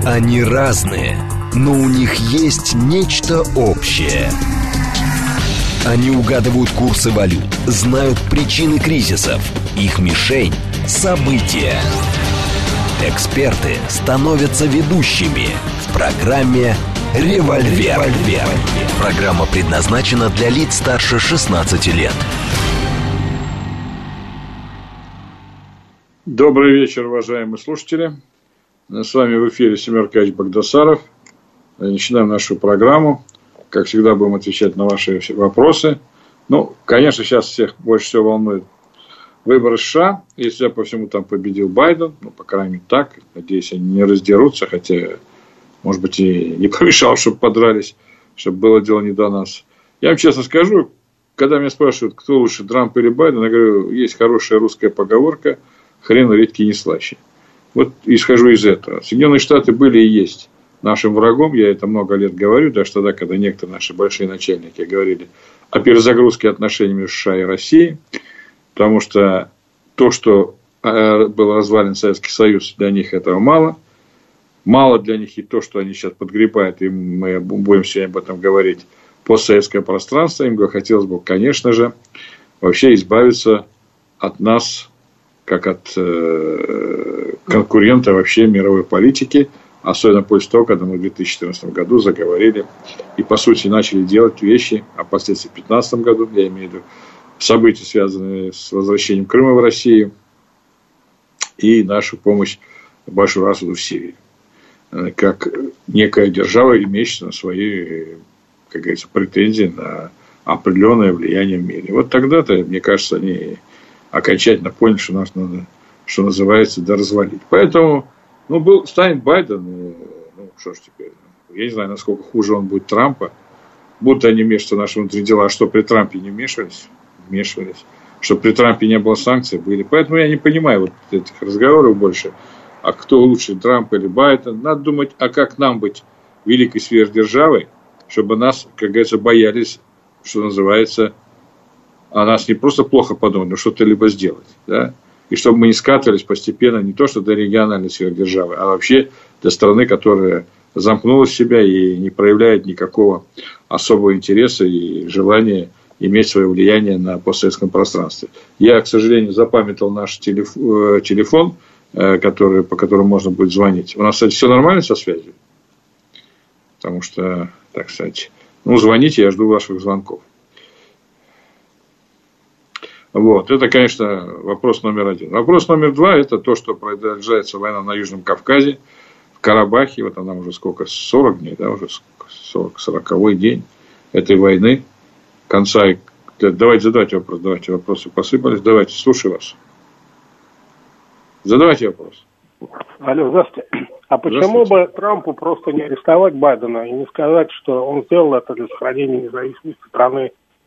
Они разные, но у них есть нечто общее. Они угадывают курсы валют, знают причины кризисов. Их мишень – события. Эксперты становятся ведущими в программе «Револьвер». Программа предназначена для лиц старше 16 лет. Добрый вечер, уважаемые слушатели. С вами в эфире Семен Аркадьевич Багдасаров. Начинаем нашу программу. Как всегда, будем отвечать на ваши вопросы. Ну, конечно, сейчас всех больше всего волнует выборы США. И, судя по всему, там победил Байден. Ну, по крайней мере, так. Надеюсь, они не раздерутся. Хотя, может быть, и не помешал, чтобы подрались. Чтобы было дело не до нас. Я вам честно скажу, когда меня спрашивают, кто лучше, Трамп или Байден, я говорю, есть хорошая русская поговорка: хрен редкий не слаще. Вот исхожу из этого. Соединенные Штаты были и есть нашим врагом. Я это много лет говорю, даже тогда, когда некоторые наши большие начальники говорили о перезагрузке отношений между США и Россией. Потому что то, что был развален Советский Союз, для них этого мало. Мало для них и то, что они сейчас подгребают, и мы будем сегодня об этом говорить, постсоветское пространство. Им хотелось бы, конечно же, вообще избавиться от нас, как от конкурента вообще мировой политики, особенно после того, когда мы в 2014 году заговорили и, по сути, начали делать вещи, а впоследствии в 2015 году, я имею в виду события, связанные с возвращением Крыма в Россию и нашу помощь Башару Асаду в Сирии, как некая держава, имеющая свои, как говорится, претензии на определенное влияние в мире. Вот тогда-то, мне кажется, они окончательно поняли, что нас надо, что называется, доразвалить. Поэтому, станет Байден, что ж теперь, я не знаю, насколько хуже он будет Трампа. Будут они вмешиваться в наши внутренние дела, что при Трампе не вмешивались, что при Трампе не было санкций, были. Поэтому я не понимаю вот этих разговоров больше, а кто лучше, Трамп или Байден. Надо думать, а как нам быть великой сверхдержавой, чтобы нас, как говорится, боялись, что называется, о нас не просто плохо подумать, но что-то либо сделать. Да? И чтобы мы не скатывались постепенно не то, что до региональной сверхдержавы, а вообще до страны, которая замкнула себя и не проявляет никакого особого интереса и желания иметь свое влияние на постсоветском пространстве. Я, к сожалению, запамятовал наш телефон, по которому можно будет звонить. У нас, кстати, все нормально со связью? Потому что, так сказать, звоните, я жду ваших звонков. Вот, это, конечно, вопрос номер один. Вопрос номер два – это то, что продолжается война на Южном Кавказе, в Карабахе. Вот она уже сколько, 40 дней, да, уже 40-й день этой войны. Конца. Давайте задавайте вопрос, вопросы посыпались. Давайте, слушаю вас. Задавайте вопрос. Алло, здравствуйте. А почему бы Трампу просто не арестовать Байдена и не сказать, что он сделал это для сохранения независимости страны?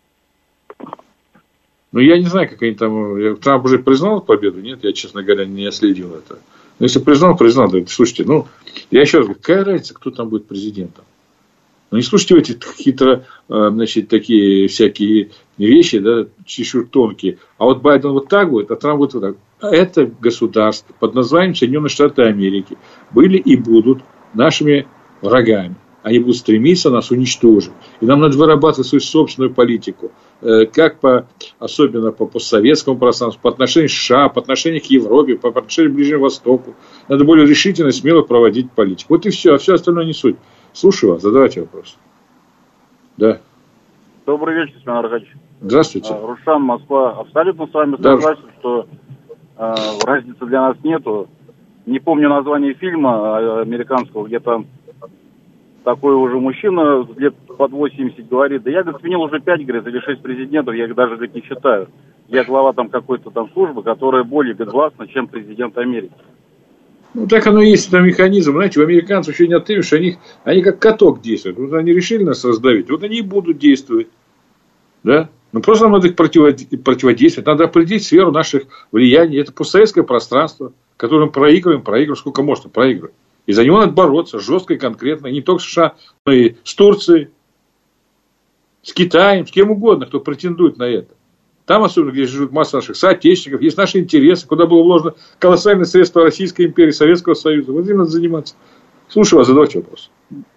Я не знаю, как они там... Трамп уже признал победу? Нет, я, честно говоря, не следил это. Но если признал, да, слушайте, я еще раз говорю, какая разница, кто там будет президентом? Не слушайте эти такие всякие вещи, да, чересчур тонкие. А вот Байден вот так будет, а Трамп будет вот так. Это государство под названием Соединенные Штаты Америки были и будут нашими врагами. Они будут стремиться нас уничтожить. И нам надо вырабатывать свою собственную политику. Особенно по постсоветскому пространству, по отношению к США, по отношению к Европе, по отношению к Ближнему Востоку. Надо более решительно и смело проводить политику. Вот и все. А все остальное не суть. Слушаю вас. Задавайте вопрос. Да. Добрый вечер, Семен Аркадьевич. Здравствуйте. Рушан, Москва. Абсолютно с вами согласен, что разницы для нас нету. Не помню название фильма американского, где там такой уже мужчина лет под 80 говорит: да я, сменил уже 5, или 6 президентов, я их даже, не считаю. Я глава там какой-то там службы, которая более безвластна, чем президент Америки. Так оно и есть, это механизм. Знаете, у американцев еще не отымешь, они как каток действуют. Вот они решили нас раздавить, вот они и будут действовать. Да? Просто нам надо их противодействовать. Надо определить сферу наших влияний. Это постсоветское пространство, которое мы проигрываем, сколько можно проигрывать. И за него надо бороться жестко и конкретно. И не только с США, но и с Турцией, с Китаем, с кем угодно, кто претендует на это. Там, особенно, где живут масса наших соотечественников, есть наши интересы, куда было вложено колоссальное средство Российской империи, Советского Союза. Вот этим надо заниматься. Слушаю вас, задавайте вопрос.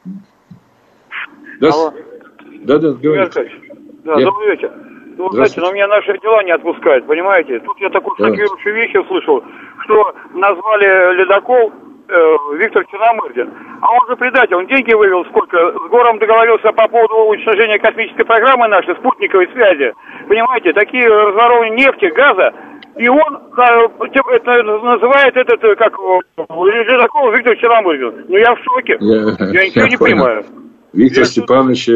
Да, алло. Да, говорите. Да, добрый вечер. Ну, знаете, но меня наши дела не отпускают, понимаете? Тут я такую шокирующую вещь услышал, что назвали ледокол Виктор Черномырдин. А он же предатель, он деньги вывел сколько? С Гором договорился по поводу уничтожения космической программы нашей, спутниковой связи. Понимаете, такие разворовывания нефти, газа. И он называет этот, как ледокол Виктор Черномырдин. Ну, я в шоке. Я ничего не понимаю. Виктор Степанович,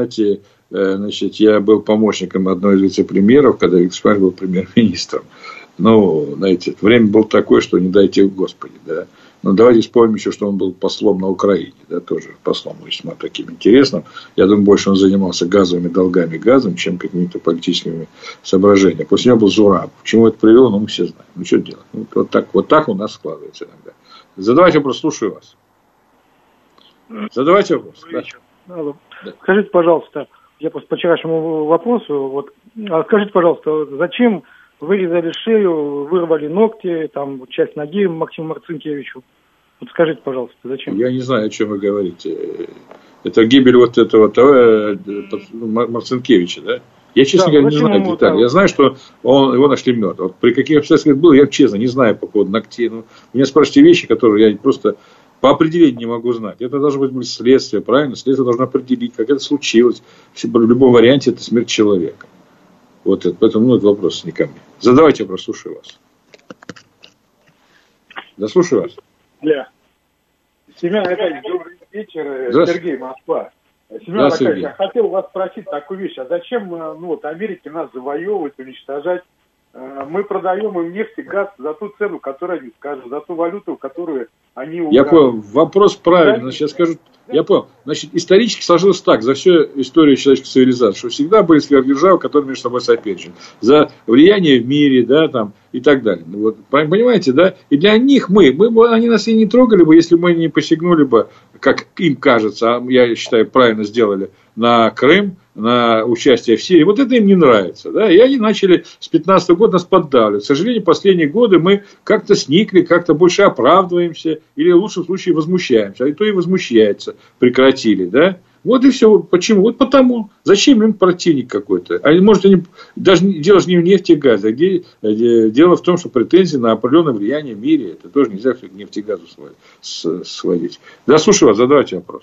я был помощником одного из вице-премьеров, когда Виктор Степанович был премьер-министром. Ну, знаете, время было такое, что не дайте Господи, да. Но давайте вспомним еще, что он был послом на Украине, да, тоже послом весьма таким интересным. Я думаю, больше он занимался газовыми долгами газом, чем какими-то политическими соображениями. После него был Зураб. К чему это привело, мы все знаем. Ну, что делать? Вот так у нас складывается иногда. Задавайте вопрос, слушаю вас. Задавайте вопрос. Да. Скажите, пожалуйста, я по вчерашнему вопросу, скажите, пожалуйста, зачем вырезали шею, вырвали ногти, там часть ноги Максиму Марцинкевичу? Вот скажите, пожалуйста, зачем? Я не знаю, о чем вы говорите. Это гибель вот этого Марцинкевича, да? Я, честно говоря, не знаю деталей. Я знаю, что его нашли мертвым. Вот при каких обстоятельствах это было, я, честно, не знаю по поводу ногтей. Ну, меня спрашиваете вещи, которые я просто по определению не могу знать. Это должно быть следствие, правильно? Следствие должно определить, как это случилось. В любом варианте это смерть человека. Вот это. Поэтому этот вопрос не ко мне. Задавайте вопрос, слушаю вас. Да, слушаю вас. Семен Аркадьевич, добрый вечер. Сергей, Москва. Семен Аркадьевич, я хотел вас спросить такую вещь. А зачем Америке нас завоевывать, уничтожать? Мы продаем им нефть и газ за ту цену, которую они скажут, за ту валюту, которую они укажут. Я понял. Вопрос правильный. Сейчас скажу. Я понял. Значит, исторически сложилось так, за всю историю человеческой цивилизации, что всегда были сверхдержавы, которые между собой соперничали. За влияние в мире, да, там, и так далее. Вот, понимаете, да? И для них они нас и не трогали бы, если мы не посягнули бы, как им кажется, а я считаю, правильно сделали, на Крым, на участие в Сирии. Вот это им не нравится. Да? И они начали с 2015 года нас поддавливать. К сожалению, последние годы мы как-то сникли, как-то больше оправдываемся или в лучшем случае возмущаемся. А и то и возмущается. Прекратили. Да? Вот и все. Почему? Вот потому. Зачем им противник какой-то? А может, они даже дело же не в нефти и газе, а дело в том, что претензии на определенное влияние в мире. Это тоже нельзя к нефти и газу сводить. Да, слушаю вас, задавайте вопрос.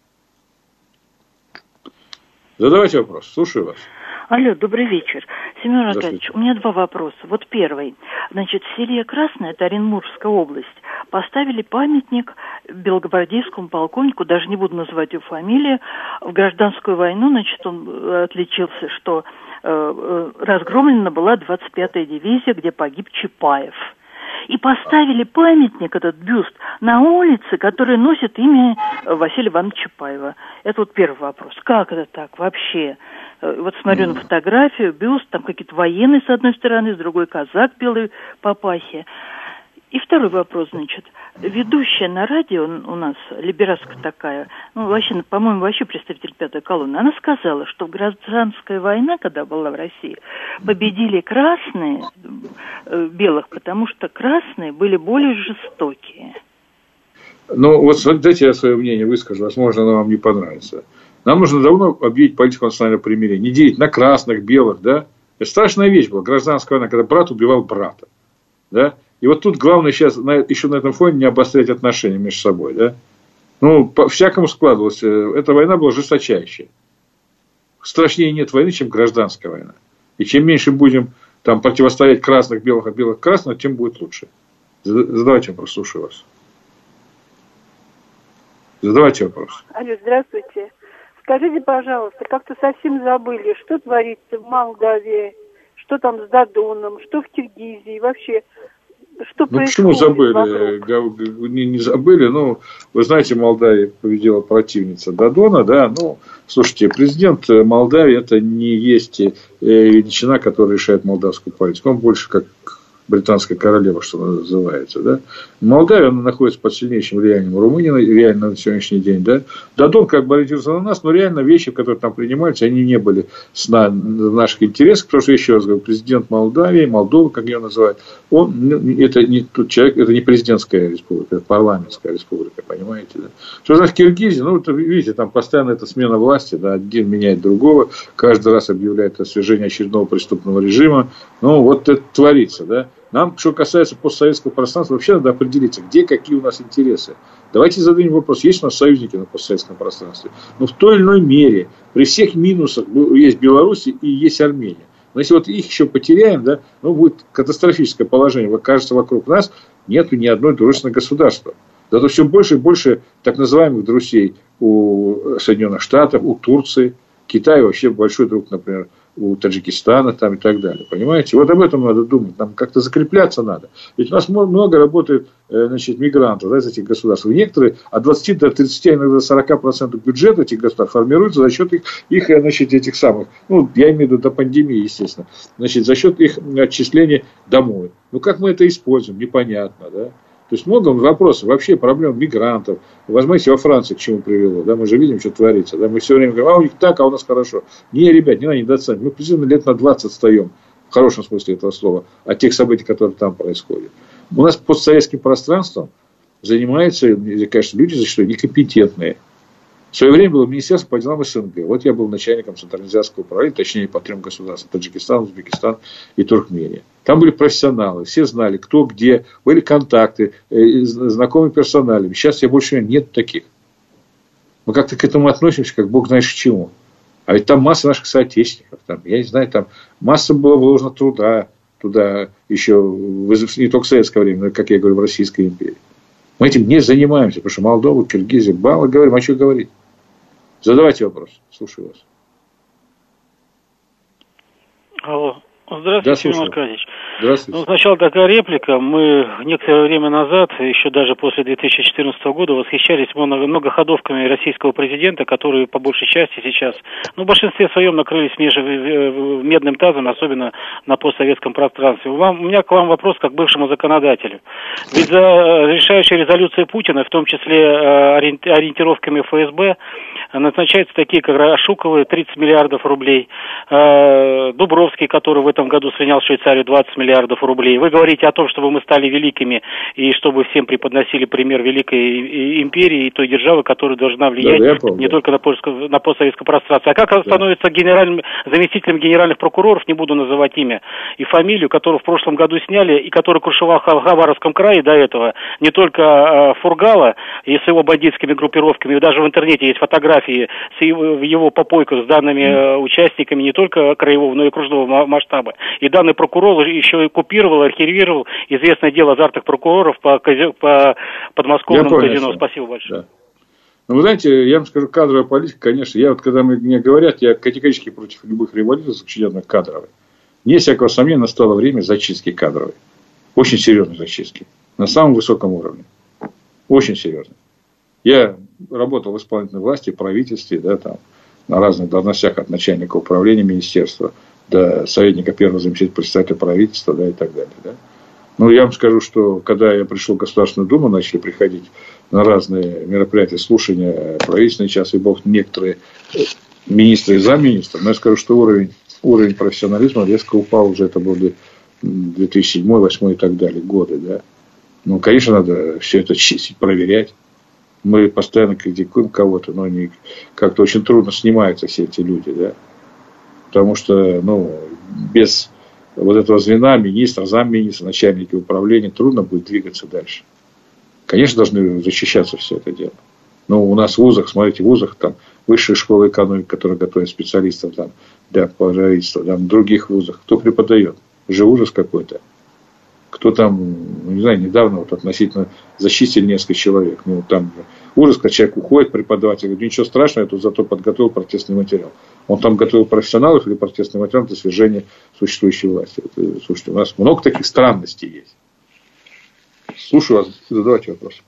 Задавайте вопрос, слушаю вас. Алло, добрый вечер. Семен Аркадьевич, у меня два вопроса. Вот первый. Значит, в селе Красное, это Оренбургская область, поставили памятник белогвардейскому полковнику, даже не буду называть его фамилию. В гражданскую войну, значит, он отличился, что разгромлена была 25-я дивизия, где погиб Чапаев. И поставили памятник, этот бюст, на улице, который носит имя Василия Ивановича Чапаева. Это вот первый вопрос. Как это так вообще? Вот смотрю на фотографию, бюст, там какие-то военные с одной стороны, с другой казак белый папахи. И второй вопрос, значит, ведущая на радио у нас, либератская такая, вообще, по-моему, вообще представитель пятой колонны, она сказала, что гражданская война, когда была в России, победили красные белых, потому что красные были более жестокие. Ну, вот дайте я свое мнение выскажу, возможно, оно вам не понравится. Нам нужно давно объявить политику национального примирения, не делить на красных, белых, да? Это страшная вещь была, гражданская война, когда брат убивал брата, да? И вот тут главное сейчас еще на этом фоне не обострять отношения между собой. Да? По-всякому складывалось. Эта война была жесточайшая. Страшнее нет войны, чем гражданская война. И чем меньше будем там противостоять красных, белых, от белых, красных, тем будет лучше. Задавайте вопрос, слушаю вас. Задавайте вопрос. Алло, здравствуйте. Скажите, пожалуйста, как-то совсем забыли, что творится в Молдавии, что там с Додоном, что в Киргизии, вообще... Почему забыли? Не забыли. Вы знаете, Молдавия победила противница Додона, да. Слушайте, президент Молдавии это не есть величина, которая решает молдавскую политику. Он больше как британская королева, что называется, да. Молдавия, она находится под сильнейшим влиянием Румынии, реально на сегодняшний день, да. Додон как бы ориентировался на нас, но реально вещи, которые там принимаются, они не были в наших интересах, потому что, еще раз говорю, президент Молдавии, Молдова, как ее называют, это не тот человек, это не президентская республика, это парламентская республика, понимаете. понимаете, да. Что значит Киргизия? Ну, видите, там постоянно эта смена власти, да, один меняет другого, каждый раз объявляет о свержении очередного преступного режима. Ну, вот это творится, да. Нам, что касается постсоветского пространства, вообще надо определиться, где какие у нас интересы. Давайте зададим вопрос, есть у нас союзники на постсоветском пространстве? Ну, в той или иной мере, при всех минусах есть Беларусь и есть Армения. Но если вот их еще потеряем, да, ну, будет катастрофическое положение. Вот, кажется, вокруг нас нету ни одной дружественного государства. Зато все больше и больше так называемых друзей у Соединенных Штатов, у Турции, Китай вообще большой друг, например, у Таджикистана там, и так далее. Понимаете? Вот об этом надо думать. Нам как-то закрепляться надо. Ведь у нас много работает мигрантов, да, из этих государств. И некоторые от 20 до 30, иногда 40% бюджета этих государств формируются за счет их значит, этих самых, ну, я имею в виду до пандемии, естественно, значит, за счет их отчисления домой. Ну, как мы это используем, непонятно, да. То есть много вопросов, вообще проблем мигрантов. Возьмите во Франции, к чему привело. Да, мы же видим, что творится. Да, мы все время говорим, а у них так, а у нас хорошо. Не, ребят, не надо недооценивать. Мы примерно лет на 20 отстаем, в хорошем смысле этого слова, от тех событий, которые там происходят. У нас постсоветским пространством занимаются, конечно, люди зачастую некомпетентные. В свое время было Министерство по делам СНГ. Вот я был начальником Центральноазиатского управления, точнее по 3 государствам: Таджикистан, Узбекистан и Туркмения. Там были профессионалы, все знали, кто где, были контакты, знакомые персонали. Сейчас я больше нет таких. Мы как-то к этому относимся, как бог знает к чему. А ведь там масса наших соотечественников. Там, я не знаю, там масса было вложено труда туда еще не только в советское время, но, как я говорю, в Российской империи. Мы этим не занимаемся, потому что Молдова, Киргизия, мало говорим, а что говорить? Задавайте вопрос. Слушаю вас. Алло. Здравствуйте, Семен Аркадьевич. Здравствуйте. Ну, сначала такая реплика. Мы некоторое время назад, еще даже после 2014 года, восхищались многоходовками российского президента, которые по большей части сейчас, ну, в большинстве своем накрылись медным тазом, особенно на постсоветском пространстве. У меня к вам вопрос как к бывшему законодателю. Ведь за решающей резолюцией Путина, в том числе ориентировками ФСБ, назначаются такие, как Ашуковы, 30 миллиардов рублей, Дубровский, который в этом году слинял в Швейцарию 20 миллиардов рублей. Вы говорите о том, чтобы мы стали великими и чтобы всем преподносили пример великой империи и той державы, которая должна влиять не только на постсоветское пространство. А как становится заместителем генеральных прокуроров, не буду называть имя и фамилию, которую в прошлом году сняли и который крышевал в Хабаровском крае до этого не только Фургала и с его бандитскими группировками, даже в интернете есть фотографии с его попойкой с данными участниками не только краевого, но и окружного масштаба. И данный прокурор еще и купировал, архивировал известное дело азартных прокуроров по подмосковному казино. Спасибо большое. Да. Ну, вы знаете, я вам скажу, кадровая политика, конечно, я вот, когда мне говорят, я категорически против любых революций, сочиненных кадровой. Не всякого сомнения, настало время зачистки кадровой. Очень серьезной зачистки. На самом высоком уровне. Очень серьезно. Я работал в исполнительной власти, в правительстве, да, там, на разных должностях от начальника управления министерства до советника первого заместителя председателя правительства, да, и так далее. Да. Ну, я вам скажу, что когда я пришел в Государственную Думу, начали приходить на разные мероприятия, слушания, правительственный час, и бог, некоторые министры и замминистров, но я скажу, что уровень профессионализма резко упал, уже это был 2007, 2008 и так далее годы. Да. Ну, конечно, надо все это чистить, проверять. Мы постоянно критикуем кого-то, но они как-то очень трудно снимаются все эти люди, да. Потому что, ну, без вот этого звена, министра, замминистра, начальники управления, трудно будет двигаться дальше. Конечно, должны защищаться все это дело. Но у нас в вузах, смотрите, в вузах там высшая школа экономики, которая готовит специалистов там, для правительства, там, в других вузах. Кто преподает? Уже ужас какой-то. Кто там, ну, не знаю, недавно вот относительно зачистили несколько человек. Ну, там ужас, когда человек уходит, преподаватель говорит, ничего страшного, я тут зато подготовил протестный материал. Он там готовил профессионалов или протестный материал для свержения существующей власти. Вот, слушайте, у нас много таких странностей есть. Слушаю вас, задавайте вопрос.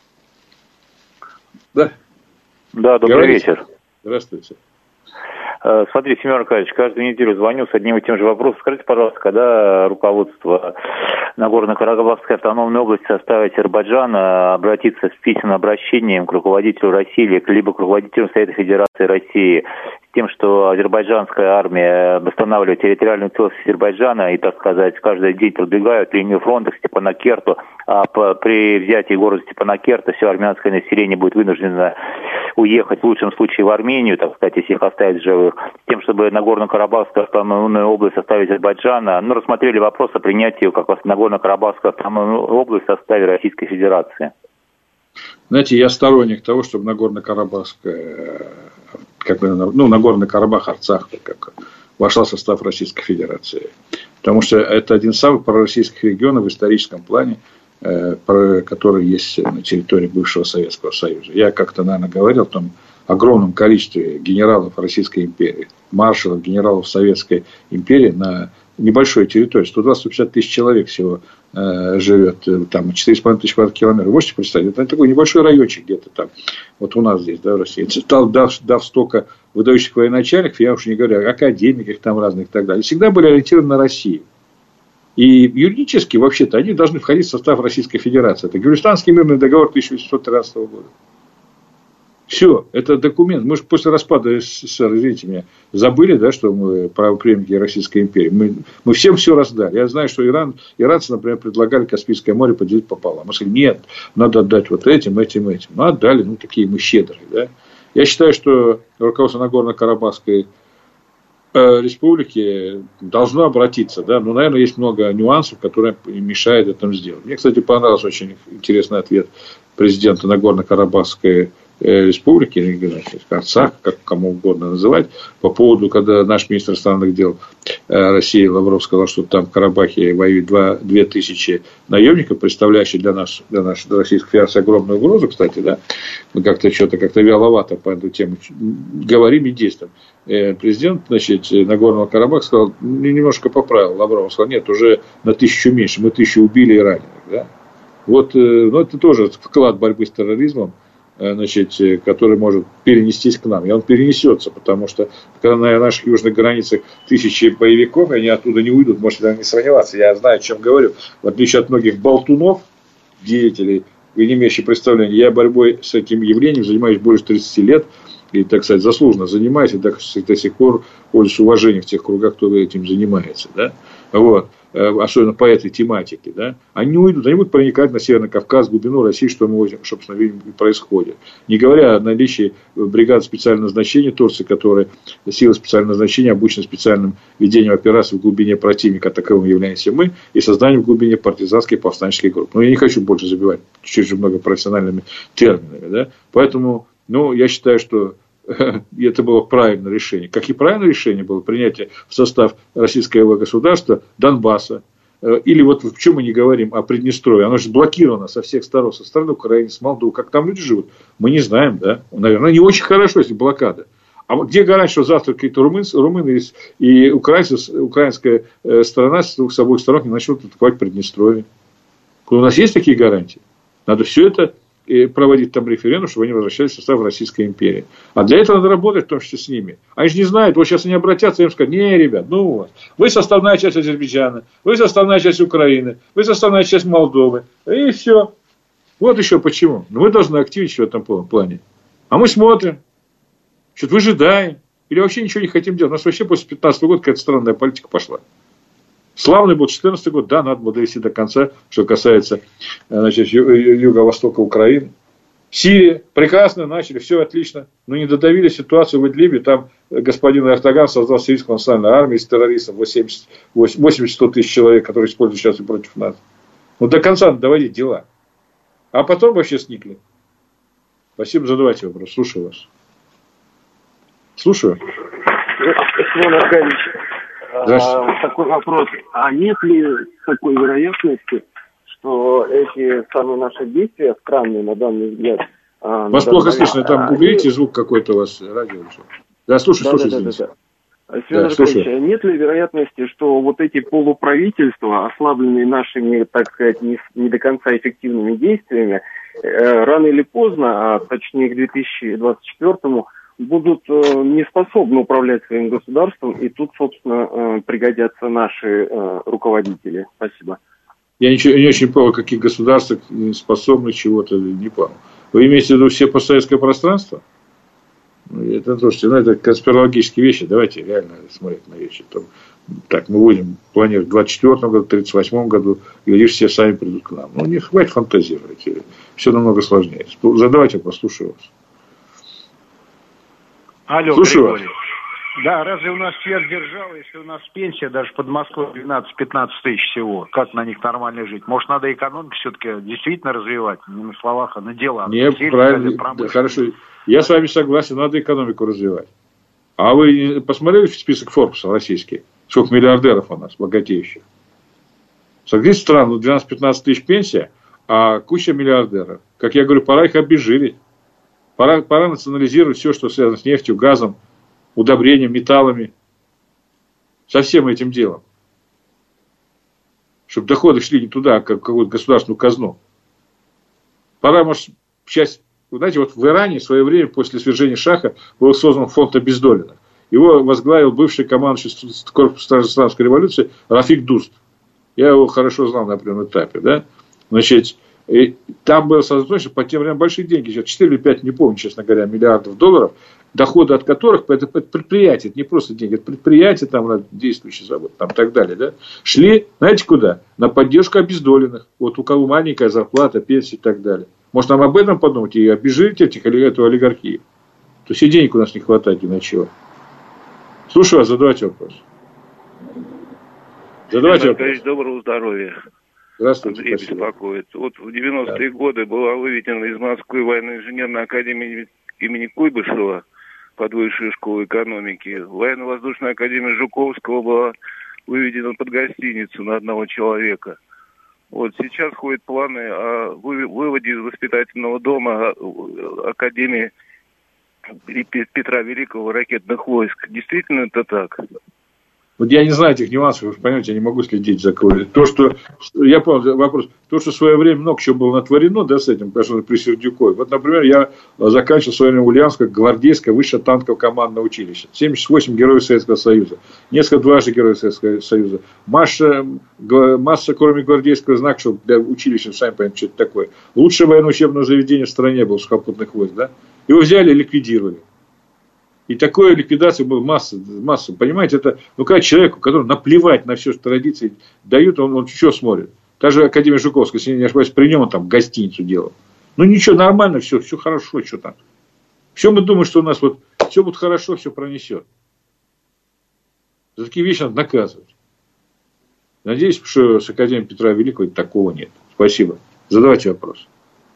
Да? Да, добрый вечер. Здравствуйте. Смотрите, Семен Аркадьевич, каждую неделю звоню с одним и тем же вопросом. Скажите, пожалуйста, когда руководство Нагорно-Карабахской автономной области составит Азербайджана обратиться с письменным обращением к руководителю России, либо к руководителю Совета Федерации России с тем, что азербайджанская армия восстанавливает территориальную целостность Азербайджана и, так сказать, каждый день продвигают линию фронта к Степанакерту, а при взятии города Степанакерта все армянское население будет вынуждено уехать в лучшем случае в Армению, так сказать, если их оставить живых, тем, чтобы Нагорно-Карабахскую автономную область оставить Азербайджана, рассмотрели вопрос о принятии как Нагорно-Карабахскую автономную область в составе Российской Федерации. Знаете, я сторонник того, чтобы Нагорно-Карабахская, Нагорный Карабах, Арцах, вошла в состав Российской Федерации. Потому что это один из самых пророссийских регионов в историческом плане, который есть на территории бывшего Советского Союза. Я как-то, наверное, говорил о том огромном количестве генералов Российской империи, маршалов, генералов Советской империи на небольшой территории. 120-150 тысяч человек всего живет, там 4,5 тысяч квадратных километров. Можете представить? Это такой небольшой райончик где-то там, вот у нас здесь, да, в России. Дав столько выдающих военачальников, я уж не говорю, академиков там разных и так далее, всегда были ориентированы на Россию. И юридически, вообще-то, они должны входить в состав Российской Федерации. Это Гюлистанский мирный договор 1813 года. Все, это документ. Мы же после распада СССР, извините меня, забыли, да, что мы правопреемники Российской империи. Мы всем все раздали. Я знаю, что иранцы, например, предлагали Каспийское море поделить пополам. Мы сказали, нет, надо отдать вот этим. Ну, отдали, такие мы щедрые. Да? Я считаю, что руководство Нагорно-Карабахской республики должно обратиться. Да? Но, наверное, есть много нюансов, которые мешают этому сделать. Мне, кстати, понравился очень интересный ответ президента Нагорно-Карабахской республики, или Арцах, как кому угодно называть, по поводу, когда наш министр иностранных дел России Лавров сказал, что там в Карабахе воюют 2000 наемников, представляющих для Российской Федерации огромную угрозу, кстати, да, мы как-то вяловато по эту тему говорим и действуем. Президент, Нагорного Карабаха сказал, немножко поправил Лавров, сказал, нет, уже на 1000 меньше, мы 1000 убили и раненых, да. Вот, это тоже вклад борьбы с терроризмом, который может перенестись к нам. И он перенесется, потому что когда на наших южных границах 1000 боевиков, они оттуда не уйдут, можете не сомневаться. Я знаю, о чем говорю. В отличие от многих болтунов, деятелей, не имеющих представления, я борьбой с этим явлением занимаюсь больше 30 лет. И, так сказать, заслуженно занимаюсь, и до сих пор пользуюсь уважением в тех кругах, кто этим занимается. Да? Вот. Особенно по этой тематике, да, они не уйдут, они будут проникать на Северный Кавказ, глубину России, что мы, собственно, видим, происходит. Не говоря о наличии бригад специального назначения Турции, которые силы специального назначения обучены специальным ведением операций в глубине противника, таковым являемся мы, и созданием в глубине партизанских повстанческих групп. Но я не хочу больше забивать чуть много профессиональными терминами, да, поэтому, я считаю, что это было правильное решение. Как и правильное решение было принятие в состав российского государства Донбасса. Или вот в чем мы не говорим о Приднестровье. Оно же блокировано со всех сторон. Со стороны Украины, с Молдовы. Как там люди живут, мы не знаем. Да? Наверное, не очень хорошо, если блокада. А где гарантия, что завтра какие-то румыны и украинская сторона с обоих сторон не начнут атаковать Приднестровье? У нас есть такие гарантии? Надо все это проводить там референдум, чтобы они возвращались в состав Российской империи. А для этого надо работать, в том числе с ними. Они же не знают, вот сейчас они обратятся, им скажут, не, ребят, вы составная часть Азербайджана, вы составная часть Украины, вы составная часть Молдовы, и все. Вот еще почему. Мы должны активничать в этом плане. А мы смотрим, что-то выжидаем, или вообще ничего не хотим делать. У нас вообще после 2015 года какая-то странная политика пошла. Славный был 2014 год, да, надо было довести до конца, что касается юго-востока Украины. Сирия, прекрасно начали, все отлично, но не додавили ситуацию в Идлибе, там господин Эрдоган создал сирийскую национальную армию из террористов, 80-100 тысяч человек, которые используют сейчас и против нас. До конца надо доводить дела. А потом вообще сникли. Спасибо, задавайте вопрос, слушаю вас. Слушаю. Семен Аркадьевич. Такой вопрос. А нет ли такой вероятности, что эти самые наши действия, странные на данный взгляд... Вас плохо слышно, там уберите звук какой-то у вас, радио. Да, слушай. Семен Аркадьевич, нет ли вероятности, что вот эти полуправительства, ослабленные нашими, так сказать, не до конца эффективными действиями, рано или поздно, а точнее к 2024-му, будут не способны управлять своим государством, и тут, собственно, пригодятся наши руководители. Спасибо. Я не очень понял, каких государств способны чего-то, не понял. Вы имеете в виду все постсоветское пространство? Слушайте, это конспирологические вещи, давайте реально смотреть на вещи. Так, мы будем планировать в 24 году, в 38 году, и лишь все сами придут к нам. Не хватит фантазировать, все намного сложнее. Задавайте, послушаю вас. Алло, слушаю Григорий. Вас. Да, разве у нас сверхдержава, если у нас пенсия даже под Москвой 12-15 тысяч всего? Как на них нормально жить? Может, надо экономику все-таки действительно развивать? Не на словах, а на делах. Нет, правильно, да, хорошо. Я с вами согласен, надо экономику развивать. А вы посмотрели список Форбса российский? Сколько миллиардеров у нас, богатеющих? Согласитесь, странно, 12-15 тысяч пенсия, а куча миллиардеров. Как я говорю, пора их обезжирить. Пора национализировать все, что связано с нефтью, газом, удобрением, металлами. Со всем этим делом. Чтобы доходы шли не туда, а в какую-то государственную казну. Пора, может, часть... Вы знаете, вот в Иране в свое время, после свержения Шаха, был создан фонд обездоленных. Его возглавил бывший командующий корпусом Исламской революции Рафик Дуст. Я его хорошо знал на определенном этапе. Да? Значит, там было сосредоточено по тем временам большие деньги. 4 или 5, не помню, честно говоря, миллиардов долларов, доходы от которых, это предприятия, это не просто деньги, это предприятия, там действующий завод, там так далее, да, шли, знаете куда? На поддержку обездоленных. Вот у кого маленькая зарплата, пенсия и так далее. Может, нам об этом подумать и обезжирить эту олигархию? То есть и денег у нас не хватает ни на чего. Слушаю вас, задавайте вопрос. Задавайте вопрос. Доброго здоровья. Здравствуйте. Андрей беспокоит. Вот в 90-е годы была выведена из Москвы военно-инженерная академия имени Куйбышева под высшую школу экономики. Военно-воздушная академия Жуковского была выведена под гостиницу на одного человека. Вот сейчас ходят планы о выводе из воспитательного дома Академии Петра Великого ракетных войск. Действительно это так? Вот я не знаю этих нюансов, вы понимаете, я не могу следить за то, что, я понял вопрос, то, что в свое время много чего было натворено, да, с этим, конечно, при Сердюкове. Вот, например, я заканчивал в свое время Ульяновское гвардейское высшее танковое командное училище. 78 героев Советского Союза. Несколько дважды героев Советского Союза. Масса, кроме гвардейского знака, что для училища, сами понимаете, что это такое. Лучшее военное учебное заведение в стране было сухопутных войск, да. Его взяли и ликвидировали. И такой ликвидации было масса. Понимаете, это, когда человеку, который наплевать на все, что традиции дают, он что смотрит? Та же Академия Жуковская, если я не ошибаюсь, при нем он там гостиницу делал. Ничего, нормально, все хорошо, что там. Все мы думаем, что у нас вот все будет хорошо, все пронесет. За такие вещи надо наказывать. Надеюсь, что с Академией Петра Великого такого нет. Спасибо. Задавайте вопрос.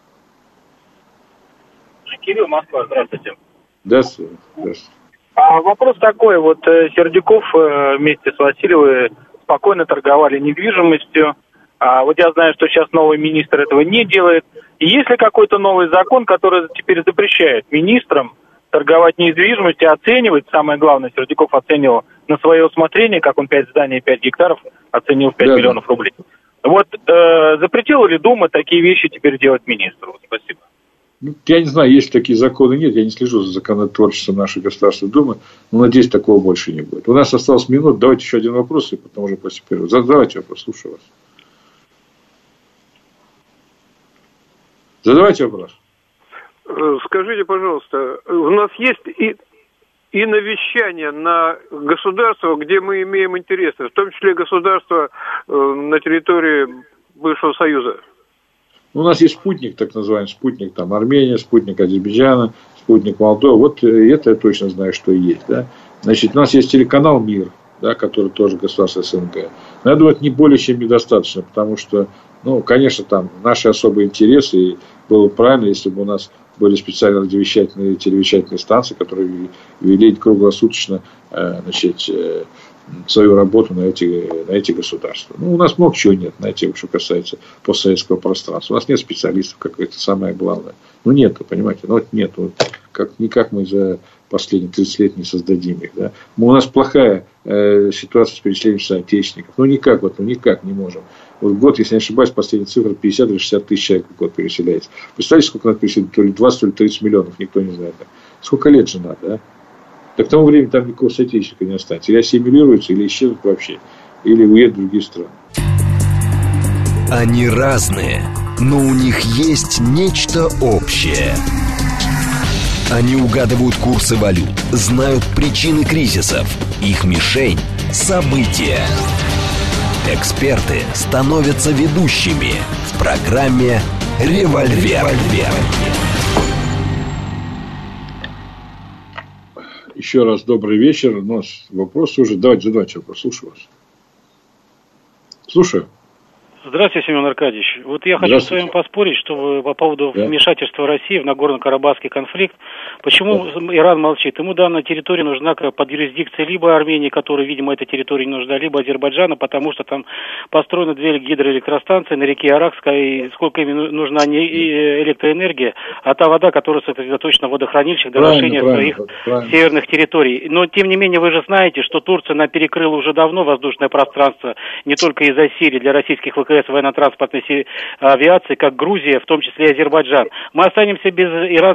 Кирилл, Москва, здравствуйте. Здравствуйте. Вопрос такой, вот Сердюков вместе с Васильевой спокойно торговали недвижимостью. Вот я знаю, что сейчас новый министр этого не делает. И есть ли какой-то новый закон, который теперь запрещает министрам торговать недвижимостью, оценивать, самое главное, Сердюков оценивал на свое усмотрение, как он 5 зданий, 5 гектаров оценил в 5 миллионов рублей. Вот запретила ли Дума такие вещи теперь делать министру? Спасибо. Я не знаю, есть такие законы, нет, я не слежу за законотворчеством нашей Государственной Думы, но надеюсь, такого больше не будет. У нас осталось минут, давайте еще один вопрос, и потом уже после перерыва. Задавайте вопрос, слушаю вас. Задавайте вопрос. Скажите, пожалуйста, у нас есть и навещание на государство, где мы имеем интересы, в том числе государство на территории бывшего Союза? У нас есть спутник, так называемый, спутник там Армения, спутник Азербайджана, спутник Молдовы. Вот это я точно знаю, что есть. Да? Значит, у нас есть телеканал «Мир», да, который тоже государство СНГ. Но я думаю, это не более чем недостаточно, потому что, конечно, там наши особые интересы, и было бы правильно, если бы у нас были специальные радиовещательные и телевещательные станции, которые вели круглосуточно, свою работу на эти государства. У нас много чего нет, знаете, что касается постсоветского пространства. У нас нет специалистов, как это самое главное. Нету, понимаете, нету. Никак мы за последние 30 лет не создадим их. Да? У нас плохая ситуация с переселением соотечественников. Никак не можем. Вот в год, если не ошибаюсь, последняя цифра 50 или 60 тысяч человек в год переселяется. Представляете, сколько надо переселить? То ли 20, то ли 30 миллионов, никто не знает. Да? Сколько лет же надо, а? Так к тому времени там никакого соотечественника не останется. Или ассимилируются, или исчезнут вообще. Или уедут в другие страны. Они разные, но у них есть нечто общее. Они угадывают курсы валют, знают причины кризисов. Их мишень – события. Эксперты становятся ведущими в программе «Револьвер». Еще раз добрый вечер. У нас вопрос уже. Давайте задавайте вопрос. Слушаю вас. Слушаю. Здравствуйте, Семен Аркадьевич. Вот я хочу с вами поспорить, что по поводу вмешательства России в Нагорно-Карабахский конфликт. Почему Иран молчит? Ему данная территория нужна под юрисдикцией либо Армении, которой, видимо, эта территория не нужна, либо Азербайджана, потому что там построены 2 гидроэлектростанции на реке Аракская, и сколько им нужна не электроэнергия, а та вода, которая сосредоточена в водохранилищах для расширения своих северных территорий. Но, тем не менее, вы же знаете, что Турция перекрыла уже давно воздушное пространство, не только из-за Сирии, для российских военно-транспортной авиации, как Грузия, в том числе и Азербайджан. Мы останемся без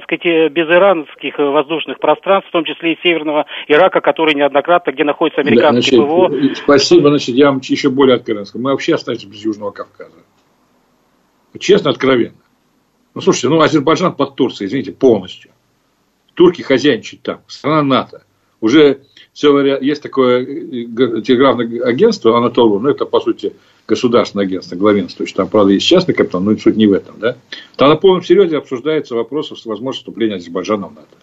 иранских воздушных пространств, в том числе и северного Ирака, который неоднократно, где находится американский ПВО. Спасибо, я вам еще более откровенно скажу. Мы вообще останемся без Южного Кавказа. Честно, откровенно. Слушайте, Азербайджан под Турцией, извините, полностью. Турки хозяйничают там, страна НАТО. Уже есть такое телеграфное агентство Анатолу, это, по сути, государственное агентство, главенствующее. Там, правда, есть частный капитал, но суть не в этом. Да? Там на полном серьезе обсуждается вопрос о возможности вступления Азербайджана в НАТО.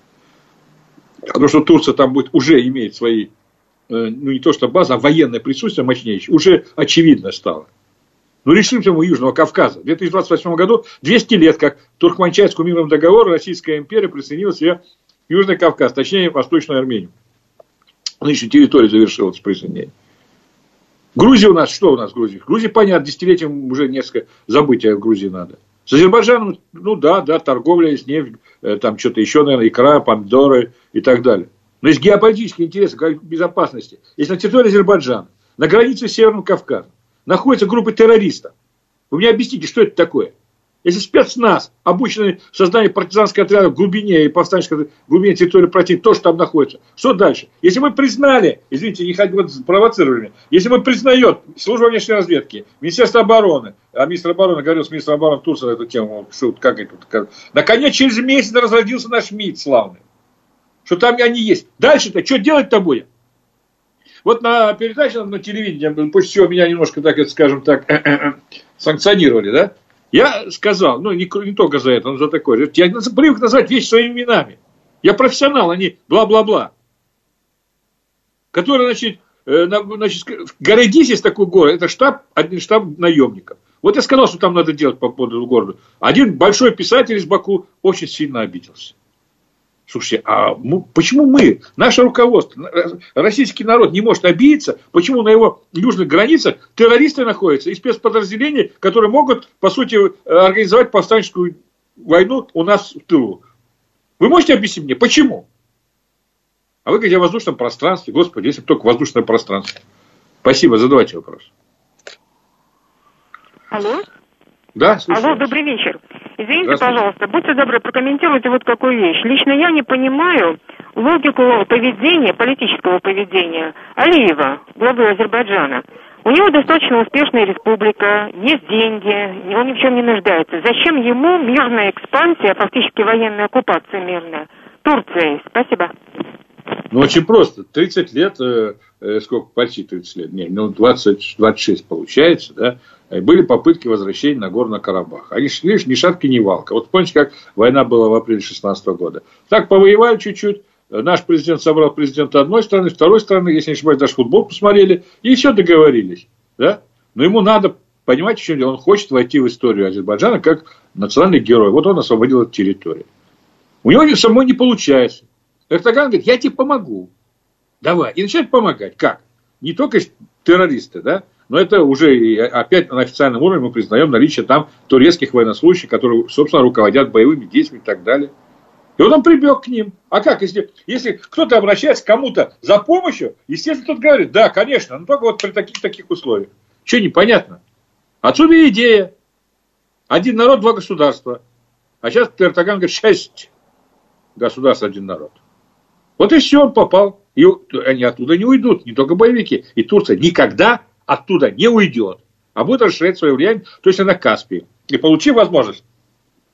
Потому что Турция там уже имеет свои, не то что база, а военное присутствие мощнейшее. Уже очевидно стало. Решим мы Южного Кавказа. В 2028 году 200 лет, как Туркманчайскому мирному договору Российская империя присоединила себе Южный Кавказ, точнее Восточную Армению. Нынешняя территория завершилась присоединение. Грузия у нас, что у нас в Грузии? В Грузии, понятно, десятилетием уже несколько забытия в Грузии надо. С Азербайджаном, торговля, есть нефть, там что-то еще, наверное, икра, помидоры и так далее. Но есть геополитические интересы, как безопасности. Если на территории Азербайджана, на границе с Северным Кавказом, находятся группы террористов, вы мне объясните, что это такое? Если спецназ, обученный в создании партизанских отрядов в глубине и повстанческих в глубине территории противника, тоже там находится. Что дальше? Если мы признали, извините, не провоцировали, если мы признаем службу внешней разведки, Министерство обороны, а министр обороны говорил с министром обороны Турции на эту тему, что наконец через месяц разродился наш МИД славный, что там они есть. Дальше-то что делать-то будем? Вот на передаче на телевидении, пусть всего меня немножко, скажем так, санкционировали, да? Я сказал, не только за это, но за такое. Я привык назвать вещи своими именами. Я профессионал, а не бла-бла-бла. Который, Городис есть такой город, это один штаб наемников. Вот я сказал, что там надо делать по поводу города. Один большой писатель из Баку очень сильно обиделся. Слушайте, а почему наше руководство, российский народ не может обидеться, почему на его южных границах террористы находятся и спецподразделения, которые могут, по сути, организовать повстанческую войну у нас в тылу? Вы можете объяснить мне, почему? А вы говорите о воздушном пространстве. Господи, если бы только воздушное пространство. Спасибо, задавайте вопрос. Алло? Да, слушаю. Алло, добрый вечер. Извините, пожалуйста, будьте добры, прокомментируйте вот какую вещь. Лично я не понимаю логику поведения, политического поведения Алиева, главы Азербайджана. У него достаточно успешная республика, есть деньги, он ни в чем не нуждается. Зачем ему мирная экспансия, фактически военная оккупация мирная, Турцией? Спасибо. Очень просто. 30 лет, сколько, почти 30 лет, 26 получается, да, были попытки возвращения на Нагорного Карабаха. Они шли ни шатки, ни валка. Вот помните, как война была в апреле 2016 года. Так повоевали чуть-чуть. Наш президент собрал президента одной страны, второй страны, если не ошибаюсь, даже футбол посмотрели. И все договорились. Да? Но ему надо, понимаете, в чем дело? Он хочет войти в историю Азербайджана как национальный герой. Вот он освободил эту территорию. У него самой не получается. Эрдоган говорит, я тебе помогу. Давай. И начинает помогать. Как? Не только террористы, да? Но это уже опять на официальном уровне мы признаем наличие там турецких военнослужащих, которые, собственно, руководят боевыми действиями и так далее. И вот он прибег к ним. А как, если кто-то обращается к кому-то за помощью, естественно, тот говорит, да, конечно, но только вот при таких условиях. Что непонятно? Отсюда и идея. Один народ, два государства. А сейчас Эрдоган говорит, 6 государств, один народ. Вот и все, он попал. И они оттуда не уйдут, не только боевики. И Турция никогда оттуда не уйдет, а будет расширять свое влияние, то есть на Каспии. И получив возможность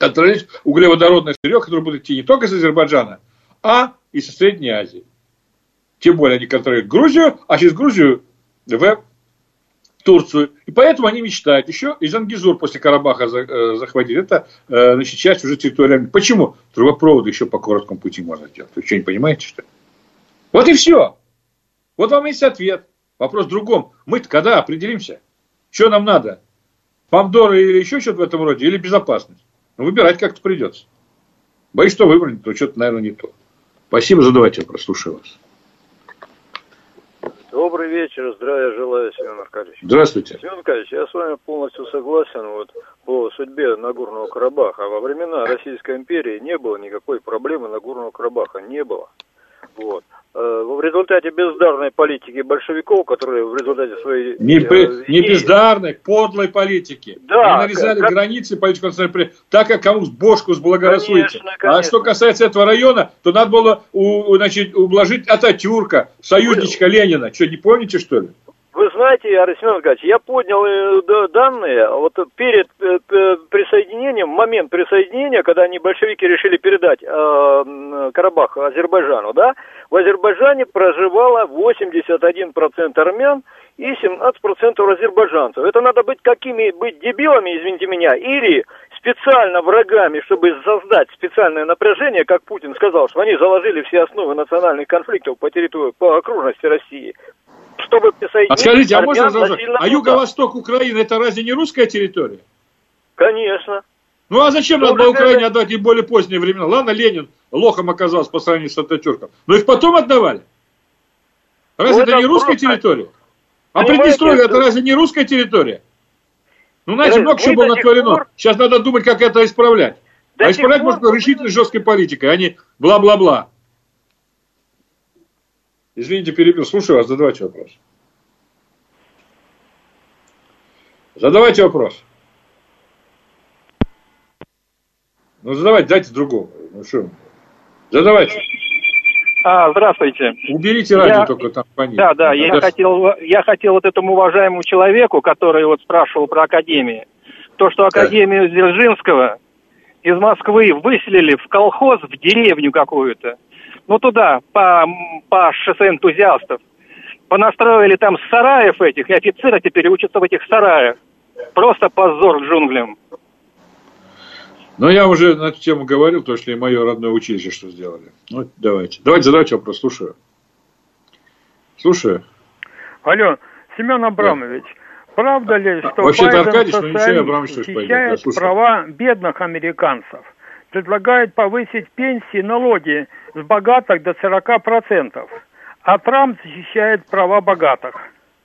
отравить углеводородное сырье, которое будет идти не только из Азербайджана, а и со Средней Азии. Тем более они контролируют Грузию, а через Грузию в Турцию. И поэтому они мечтают еще и Зангезур после Карабаха захватить. Это, значит, часть уже территории Армении. Почему? Трубопроводы еще по короткому пути можно сделать. Вы что, не понимаете, что ли? Вот и все. Вот вам есть ответ. Вопрос в другом. Мы-то когда определимся? Что нам надо? Помидоры или еще что-то в этом роде? Или безопасность? Ну, выбирать как-то придется. Боюсь, что выбрать, то что-то, наверное, не то. Спасибо, задавайте вопрос, слушаю вас. Добрый вечер, здравия желаю, Семен Аркадьевич. Здравствуйте. Семен Аркадьевич, я с вами полностью согласен по судьбе Нагорного Карабаха. Во времена Российской империи не было никакой проблемы Нагорного Карабаха, не было. В результате бездарной политики большевиков, которые в результате своей... Не бездарной, подлой политики. Да, они нарезали границы политику, так как кому бошку сблагорассудите. Конечно. А что касается этого района, то надо было ублажить Ататюрка, союзничка Ленина. Что, не помните, что ли? Вы знаете, Семен Аркадьевич, я поднял данные перед присоединением, момент присоединения, когда они, большевики, решили передать Карабах Азербайджану, да, в Азербайджане проживало 81% армян и 17% азербайджанцев. Это надо быть быть дебилами, извините меня, или специально врагами, чтобы создать специальное напряжение, как Путин сказал, что они заложили все основы национальных конфликтов по окружности России. Чтобы присоединить скажите, а юго-восток Украины это разве не русская территория? Конечно. Ну а зачем надо было Украине отдать и более поздние времена? Ладно, Ленин лохом оказался по сравнению с Ататюрком. Но их потом отдавали. Разве это не русская территория? А Приднестровье это разве не русская территория? Ну, знаете, много чего было натворено. Сейчас надо думать, как это исправлять. А исправлять можно решительной жесткой политикой, а не бла-бла-бла. Извините, перебил. Слушаю вас, задавайте вопрос. Задавайте вопрос. Ну, задавайте, дайте другого. Ну, что? Задавайте. Здравствуйте. Уберите радио только там понизить. Да, я хотел этому уважаемому человеку, который спрашивал про академию. То, что академию Дзержинского из Москвы выселили в колхоз, в деревню какую-то. Ну, туда, по шоссе энтузиастов. Понастроили там сараев этих, и офицеры теперь учатся в этих сараях. Просто позор к джунглям. Но я уже на эту тему говорил, то, что и мое родное училище что сделали. Ну, давайте. Давайте задавайте вопрос, слушаю. Слушаю. Алло, Семен Абрамович, правда ли, что Байден защищает права бедных американцев? Предлагает повысить пенсии, налоги с богатых до 40%. А Трамп защищает права богатых.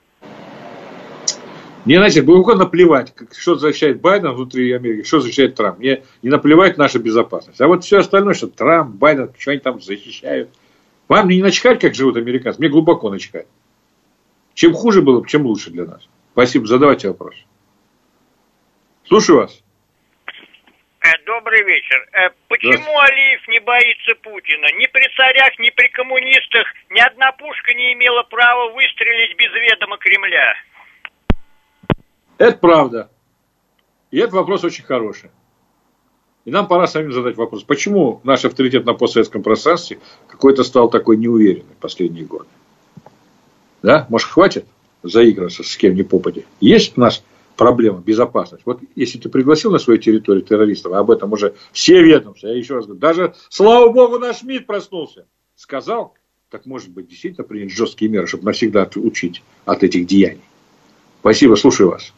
Мне, знаете, глубоко наплевать, что защищает Байден внутри Америки, что защищает Трамп. Мне не наплевать наша безопасность. А вот все остальное, что Трамп, Байден, что они там защищают. Вам не начхать, как живут американцы. Мне глубоко начхать. Чем хуже было, чем лучше для нас. Спасибо. Задавайте вопрос. Слушаю вас. Добрый вечер. Почему Алиев не боится Путина? Ни при царях, ни при коммунистах ни одна пушка не имела права выстрелить без ведома Кремля. Это правда. И этот вопрос очень хороший. И нам пора самим задать вопрос. Почему наш авторитет на постсоветском пространстве какой-то стал такой неуверенный в последние годы? Да? Может, хватит заигрываться с кем ни попадя? Есть у нас проблема, безопасность. Вот если ты пригласил на свою территорию террористов, об этом уже все ведомства, я еще раз говорю, даже, слава богу, наш МИД проснулся, сказал, так может быть действительно принять жесткие меры, чтобы навсегда учить от этих деяний. Спасибо, слушаю вас.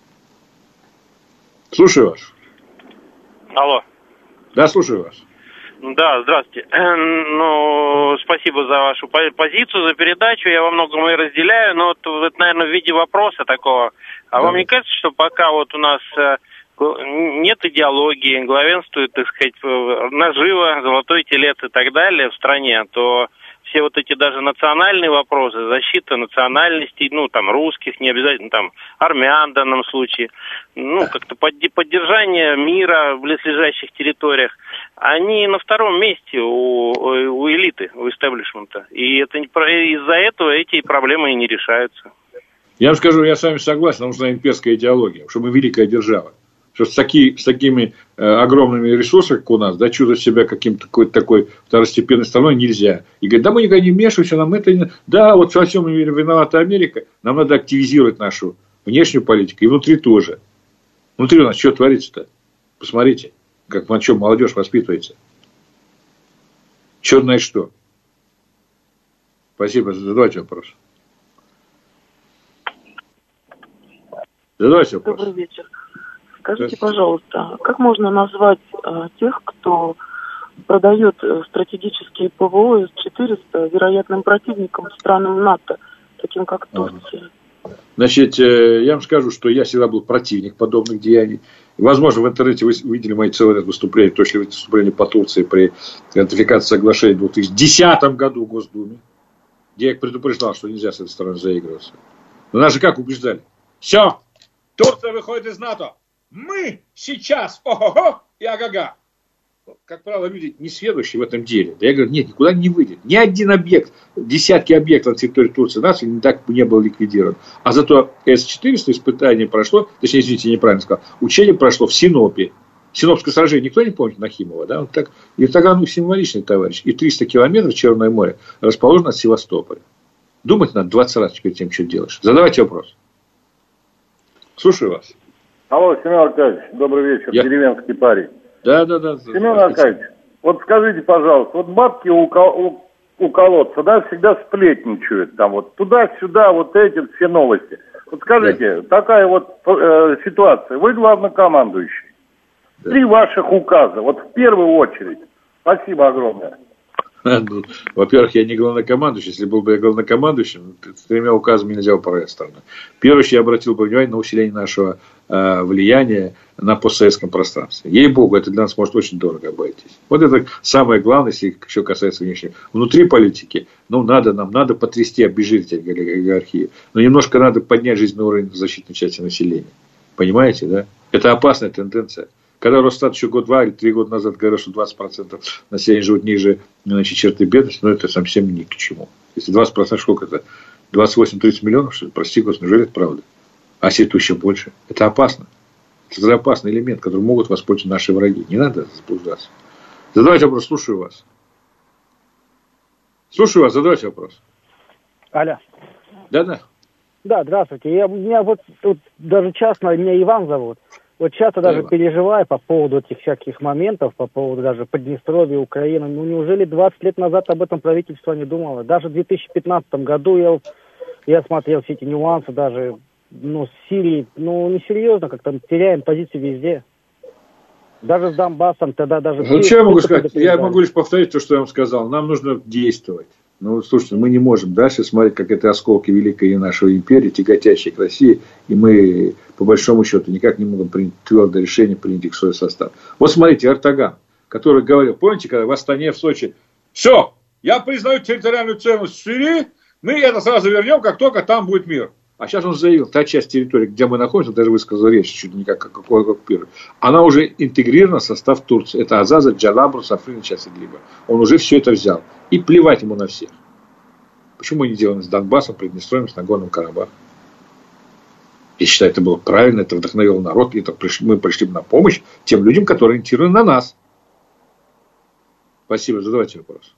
Слушаю вас. Алло. Да, слушаю вас. Да, здравствуйте. Ну, спасибо за вашу позицию, за передачу. Я во многом ее разделяю, но вот это, наверное, в виде вопроса такого. А вам не кажется, что пока вот у нас нет идеологии, главенствует, так сказать, наживо, золотой телец и так далее в стране, то все вот эти даже национальные вопросы, защита национальностей, ну, там, русских, не обязательно, там, армян в данном случае, ну, как-то поддержание мира в близлежащих территориях, они на втором месте у элиты, у истеблишмента. И это из-за этого эти проблемы и не решаются. Я вам скажу, я с вами согласен, нам нужна имперская идеология, что мы великая держава. Что с такими огромными ресурсами, как у нас, да, чувствовать себя каким-то такой второстепенной страной нельзя. И говорит, да мы никогда не вмешиваемся, нам это не... Да, вот во всем мире виновата Америка, нам надо активизировать нашу внешнюю политику, и внутри тоже. Внутри у нас что творится-то? Посмотрите, как на чем молодежь воспитывается. Черт знает что. Спасибо, задавайте вопрос. Задавайте вопрос. Добрый вечер. Скажите, пожалуйста, как можно назвать тех, кто продает стратегические ПВО С-400 вероятным противникам странам НАТО, таким как Турция? Значит, я вам скажу, что я всегда был противник подобных деяний. Возможно, в интернете вы видели мои целый ряд выступлений, в том числе выступления по Турции при ратификации соглашения в 2010 году в Госдуме, где я предупреждал, что нельзя с этой стороны заигрываться. Но нас же как убеждали? Все, Турция выходит из НАТО. Мы сейчас ого-го и ага-га. Как правило, люди несведущие в этом деле. Да я говорю, нет, никуда не выйдет. Ни один объект, десятки объектов на территории Турции нации не был ликвидирован. А зато С-400 испытание прошло, точнее, извините, я неправильно сказал, учение прошло в Синопе. Синопское сражение никто не помнит, Нахимова, да? Так, и Таганрог символичный товарищ. И 300 километров Черное море расположено от Севастополя. Думать надо 20 раз перед тем, что делаешь. Задавайте вопрос. Слушаю вас. Алло, Семен Аркадьевич, добрый вечер, деревенский парень. Да. Семен Аркадьевич, вот скажите, пожалуйста, вот бабки у колодца, да, всегда сплетничают, там вот туда-сюда, вот эти все новости. Вот скажите, такая вот ситуация, вы главнокомандующий, 3 ваших указа, вот в первую очередь. Спасибо огромное. Во-первых, я не главнокомандующий. Если был бы я главнокомандующим, с 3 указами нельзя управлять страной. Первое, что я обратил бы внимание на усиление нашего влияния на постсоветском пространстве. Ей-богу, это для нас может очень дорого обойтись. Вот это самое главное, если еще касается внешнего. Внутри политики, нам надо потрясти, обезжирить олигархию. Но немножко надо поднять жизненный уровень защитной части населения. Понимаете, да? Это опасная тенденция. Когда Росстат еще год-два или 3 года назад говорил, что 20% населения живут ниже черты бедности, но это совсем ни к чему. Если 20%, сколько это? 28-30 миллионов, что ли? Прости, Господи, неужели это правда? А если это еще больше? Это опасно. Это опасный элемент, которым могут воспользоваться наши враги. Не надо заблуждаться. Задавайте вопрос, слушаю вас. Слушаю вас, задавайте вопрос. Алло. Да. Да, здравствуйте. Меня вот тут даже частно, меня Иван зовут. Вот часто даже переживаю по поводу этих всяких моментов, по поводу даже Поднестровья, Украины. Ну, неужели 20 лет назад об этом правительство не думало? Даже в 2015 году я смотрел все эти нюансы, даже с Сирией. Несерьезно, как-то теряем позиции везде. Даже с Донбассом тогда даже... что я могу сказать? Я могу лишь повторить то, что я вам сказал. Нам нужно действовать. Слушайте, мы не можем дальше смотреть, как это осколки великой нашей империи, тяготящие к России, и мы, по большому счету, никак не можем принять твердое решение принять их в свой состав. Вот смотрите, Эрдоган, который говорил, помните, когда в Астане, в Сочи, все, я признаю территориальную целостность Сирии, мы это сразу вернем, как только там будет мир. А сейчас он заявил, та часть территории, где мы находимся, даже высказал речь, чуть ли не как оккупирована, она уже интегрирована в состав Турции. Это Азаза, Джалабру, Сафрин, сейчас Идлиба. Он уже все это взял. И плевать ему на всех. Почему мы не делаем с Донбассом, Приднестровьем, с Нагорным Карабахом? Я считаю, это было правильно, это вдохновило народ, и мы пришли на помощь тем людям, которые ориентированы на нас. Спасибо, задавайте вопрос.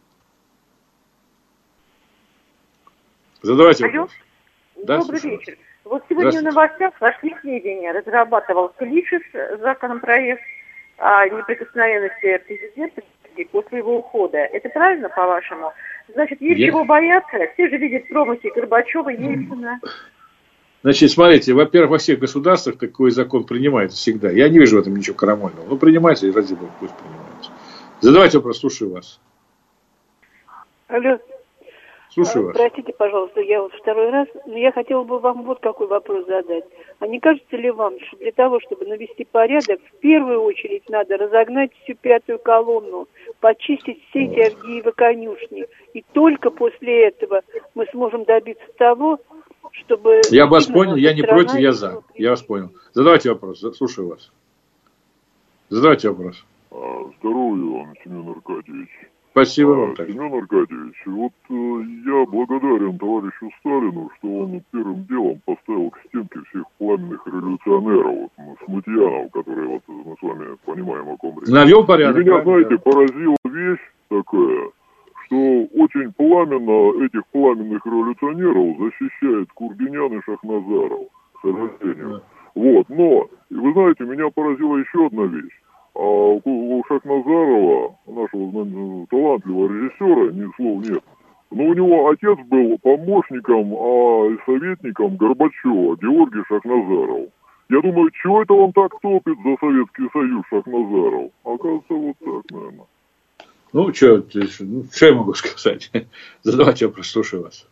Задавайте вопрос. Да, добрый вечер. Вот сегодня в новостях вошли сведения, разрабатывал Клишес законопроект о неприкосновенности президента после его ухода. Это правильно, по-вашему? Значит, есть чего бояться. Все же видят промахи Горбачева, Ельцина. Значит, смотрите, во-первых, во всех государствах такой закон принимается всегда. Я не вижу в этом ничего карамольного. Но принимается, и ради бога, пусть принимается. Задавайте вопрос, слушаю вас. Алло. Слушаю вас. Простите, пожалуйста, я вот второй раз, но я хотела бы вам вот какой вопрос задать. А не кажется ли вам, что для того, чтобы навести порядок, в первую очередь надо разогнать всю 5-ю колонну, почистить все эти Авгиевы конюшни, и только после этого мы сможем добиться того, чтобы... Я вас понял, я не против, я за. Я вас понял. Задавайте вопрос, слушаю вас. Задавайте вопрос. Здоровья вам, Семен Аркадьевич. Спасибо вам. Семен Аркадьевич, вот я благодарен товарищу Сталину, что он первым делом поставил к стенке всех пламенных революционеров, смутьянов, которые вот мы с вами понимаем, о ком речь. Навел порядок. И меня, знаете, поразила вещь такая, что очень пламенно этих пламенных революционеров защищает Кургинян и Шахназаров, к сожалению. Вот, но, вы знаете, меня поразила еще одна вещь. А у Шахназарова, нашего талантливого режиссера, ни слов нет, но у него отец был помощником, и советником Горбачева, Георгий Шахназаров. Я думаю, чего это он так топит за Советский Союз, Шахназаров? Оказывается, вот так, наверное. Ну, что я могу сказать? Задавайте вопрос, слушаю вас.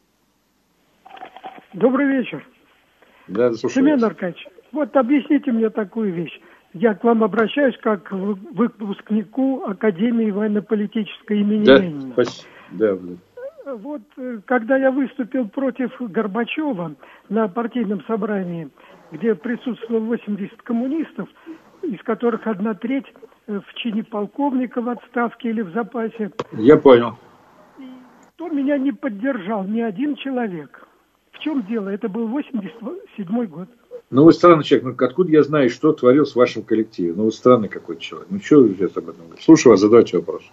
Добрый вечер. Да, слушаю Семен вас. Аркадьевич, вот объясните мне такую вещь. Я к вам обращаюсь как к выпускнику Академии военно-политической имени Ленина. Да. Вот когда я выступил против Горбачева на партийном собрании, где присутствовало 80 коммунистов, из которых 1/3 в чине полковника в отставке или в запасе. Я понял. То меня не поддержал ни один человек. В чем дело? Это был 87-й год. Ну, вы странный человек. Ну, откуда я знаю, что творил в вашем коллективе? Ну, вы странный какой-то человек. Ну, что вы сейчас об этом говорите? Слушаю вас, задавайте вопрос.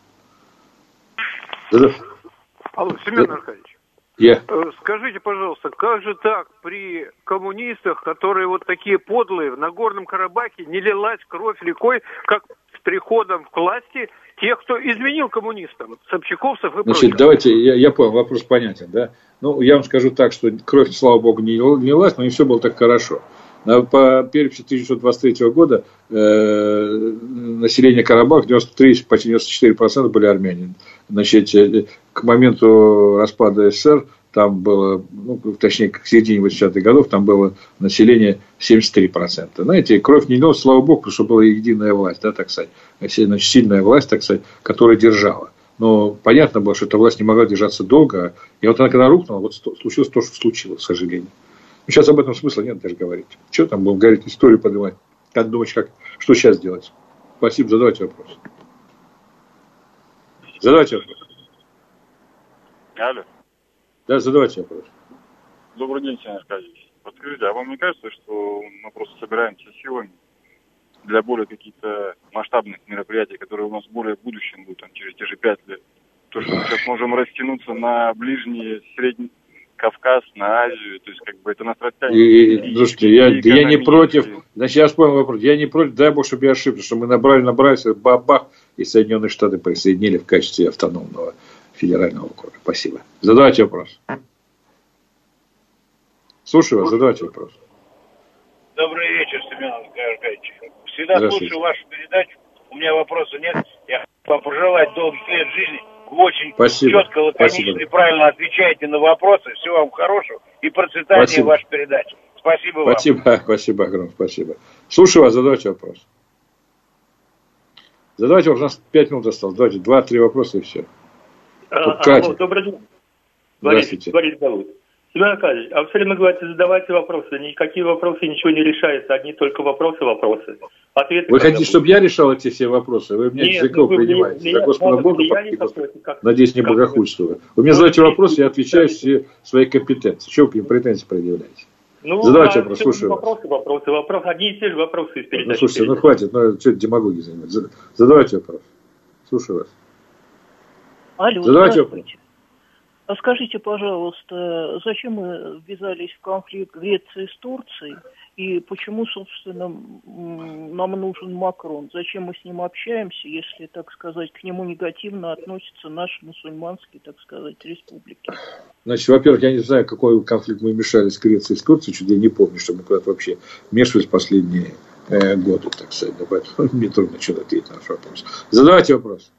Алло, Семен Аркадьевич. Скажите, пожалуйста, как же так при коммунистах, которые вот такие подлые, в Нагорном Карабахе не лилась кровь рекой, как с приходом к власти тех, кто изменил коммунистам, собчаковцев и Значит, давайте, я понял, вопрос понятен, да? Ну, я вам скажу так, что кровь, слава богу, не лилась, но не все было так хорошо. По переписи 1923 года население Карабаха, 93, почти 94% были армяне. Значит, к моменту распада СССР там было, точнее, к середине 80-х годов, там было население 73%. Знаете, кровь не лилась, слава богу, потому что была единая власть, да, так сказать. Значит, сильная власть, так сказать, которая держала. Но понятно было, что эта власть не могла держаться долго. И вот она когда рухнула, вот случилось то, что случилось, к сожалению. Но сейчас об этом смысла нет даже говорить. Что там будем говорить, историю поднимать? Как думаешь, что сейчас делать? Спасибо, задавайте вопрос. Задавайте вопрос. Алло. Да, задавайте вопрос. Добрый день, Семен Аркадьевич. Подскажите, а вам не кажется, что мы просто собираемся силами для более каких-то масштабных мероприятий, которые у нас более в будущем будут, там, через те же 5 лет? То, что мы сейчас можем растянуться на Ближний, Средний Кавказ, на Азию, то есть, как бы, это нас растянет. Слушайте, я не против, значит, я вспомнил вопрос, я не против, дай бог, чтобы я ошибся, что мы набрались, бабах, и Соединенные Штаты присоединили в качестве автономного федерального округа. Спасибо. Задавайте вопрос. Слушаю вас, задавайте вопрос. Добрый вечер, Семен Аркадьевич. Всегда слушаю вашу передачу. У меня вопроса нет. Я хочу вам пожелать долгих лет жизни. Вы очень четко, лаконично и правильно отвечаете на вопросы. Всего вам хорошего и процветания вашей передачи. Спасибо вам. Спасибо огромное, спасибо. Слушаю вас, задавайте вопрос. Задавайте вопрос, у нас 5 минут осталось. Давайте 2-3 вопроса и все. Добрый день. Здравствуйте. Борис зовут. Семен Аркадьевич, а вы все время говорите, задавайте вопросы. Никакие вопросы, ничего не решается. Одни только вопросы. Ответы. Вы хотите, чтобы я решал эти все вопросы? Вы меня языком принимаете. За Господа Бога, надеюсь, не богохульствую. Вы мне задаете вопросы, я отвечаю все свои компетенции. Чего вы претензии предъявляете? Задавайте вопрос, слушаю вас. Вопросы. Одни и те же вопросы из передачи. Слушайте, хватит, что это демагогией занимается. Задавайте вопрос. Слушаю вас. Алло, задавайте вопрос. А скажите, пожалуйста, зачем мы ввязались в конфликт Греции с Турцией? И почему, собственно, нам нужен Макрон? Зачем мы с ним общаемся, если, так сказать, к нему негативно относятся наши мусульманские, так сказать, республики? Значит, во-первых, я не знаю, какой конфликт мы мешались с Грецией и с Турцией. Чуть я не помню, что мы куда-то вообще вмешивались в последние годы, так сказать. Поэтому мне трудно что-то ответить на ваш вопрос. Задавайте вопрос.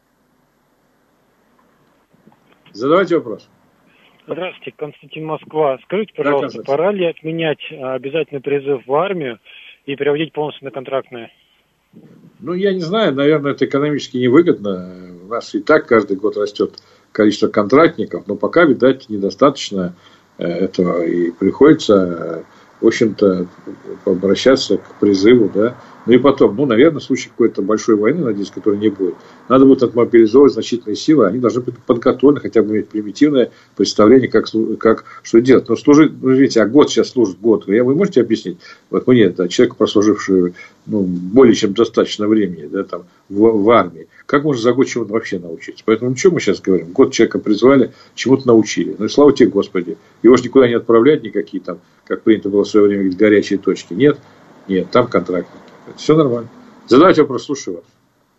Задавайте вопрос. Здравствуйте, Константин, Москва. Скажите, пожалуйста, пора ли отменять обязательный призыв в армию и переводить полностью на контрактное? Ну, я не знаю, наверное, это экономически невыгодно. У нас и так каждый год растет количество контрактников, но пока, видать, недостаточно этого. И приходится, в общем-то, обращаться к призыву, да. Ну и потом, наверное, в случае какой-то большой войны, надеюсь, которой не будет, надо будет отмобилизовать значительные силы, они должны быть подготовлены, хотя бы иметь примитивное представление, как что делать. Но служить, видите, год сейчас служит, год. Вы можете объяснить, вот мне, человеку, прослужившему более чем достаточно времени, да, там, в армии, как можно за год чему-то вообще научиться? Поэтому, что мы сейчас говорим? Год человека призвали, чему-то научили. Ну и слава тебе, Господи. Его же никуда не отправлять никакие там, как принято было в свое время, горячие точки. Нет, там контрактники. Все нормально. Задавайте вопрос, слушаю вас.